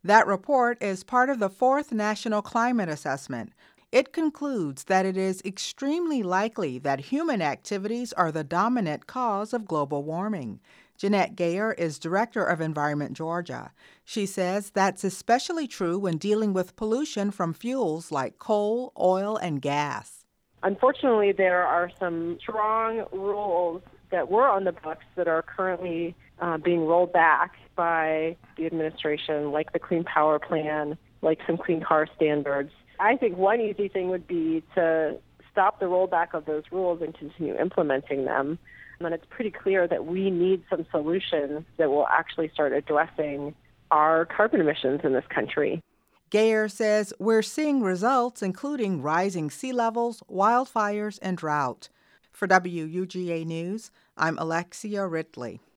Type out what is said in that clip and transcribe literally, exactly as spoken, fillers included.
That report is part of the fourth National Climate Assessment. It concludes that it is extremely likely that human activities are the dominant cause of global warming. Jeanette Gayer is Director of Environment Georgia. She says that's especially true when dealing with pollution from fuels like coal, oil, and gas. Unfortunately, there are some strong rules that were on the books that are currently uh, being rolled back by the administration, like the Clean Power Plan, like some clean car standards. I think one easy thing would be to stop the rollback of those rules and continue implementing them. And it's pretty clear that we need some solutions that will actually start addressing our carbon emissions in this country. Gayer says we're seeing results including rising sea levels, wildfires, and drought. For W U G A News, I'm Alexia Ridley.